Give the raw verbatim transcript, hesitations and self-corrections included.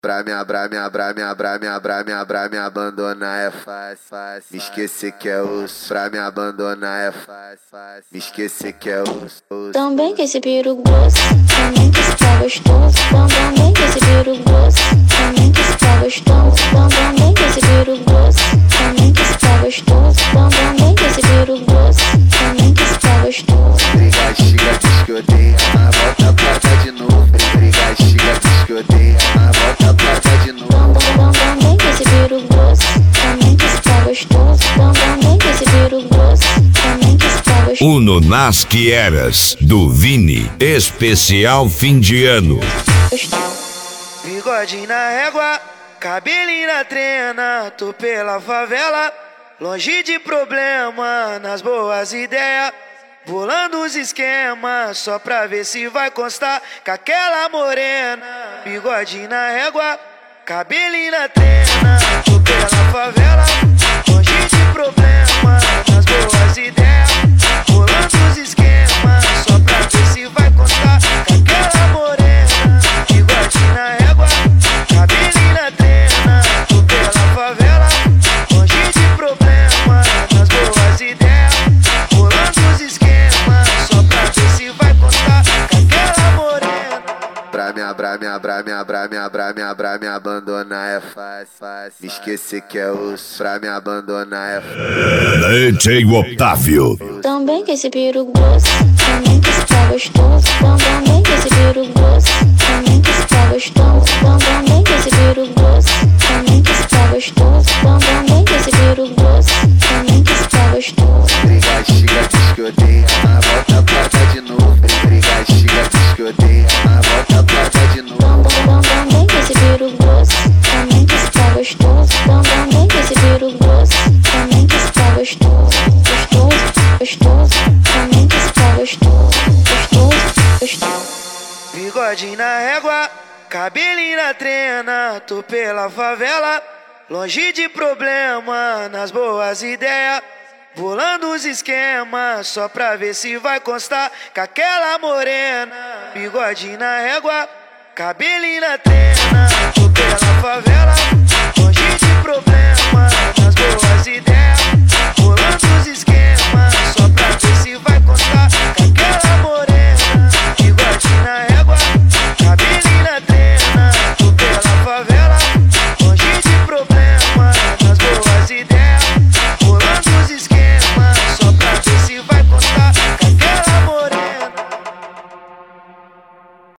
Pra me abrar, me abrar, me abrar, me abrar, me abrar, me abandonar é fácil, fácil. Me esquecer que é osso. Pra me abandonar é fácil, fácil. Me esquecer que é osso. Também que esse piru grosso, também que esse pau gostoso. Também que esse piru grosso, também que esse pau gostoso. Também que esse piru grosso, também que esse pau gostoso. Também que esse piru grosso, também que esse pau gostoso. Briga, xiga, diz que odeia, mas volta pra cá de novo. Briga, xiga, diz que odeia, mas volta pra cá de novo. Também que esse piru grosso, também que esse pau gostoso. Também que esse piru grosso, também que esse pau gostoso. Uno nas que eras, do Vini, especial fim de ano. Bigodinho na régua, cabelinho na trena, tô pela favela, longe de problema, nas boas ideias, bolando os esquemas, só pra ver se vai constar com aquela morena. Bigodinho na régua, cabelinho na trena, tô pela favela, longe de problema, nas boas ideias, bolando os esquemas, só pra ver se vai constar com aquela morena. Bigodinho na régua, cabelinho na trena, tô pela favela, longe de problema, nas boas ideias, bolando os esquemas, só pra ver se vai constar com aquela morena. Pra me abrar, me abrar, me abrar, me abrar, me abrar, me abandonar é fácil, fácil. Me esquecer que é osso. Pra me abandonar é fácil. D J Otávio. Também que esse piru grosso, também que esse pau gostoso. Também que esse piru grosso, também que esse pau gostoso. Também que esse piru grosso, também que esse pau gostoso. Também que esse piru grosso, também que esse pau gostoso. Briga, xiga, diz que odeia, mas volta pra cá de novo. Briga, xiga, diz que odeia, mas volta pra cá de novo. Também que esse piru grosso, também que esse pau gostoso. Também que esse piru grosso, também que esse pau gostoso. Gostoso, gostoso, também que esse pau gostoso. Gostoso, gostoso. Bigodinho na régua, cabelinho na trena, tô pela favela, longe de problema, nas boas ideias, bolando os esquemas, só pra ver se vai constar com aquela morena. Bigodinho na régua, cabelinho na trena, tô pela favela, longe de problema, nas boas ideias,